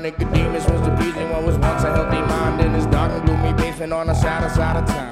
Nicodemus was appeasing what was once a healthy mind in his dark and gloomy basement on the shadow side of town.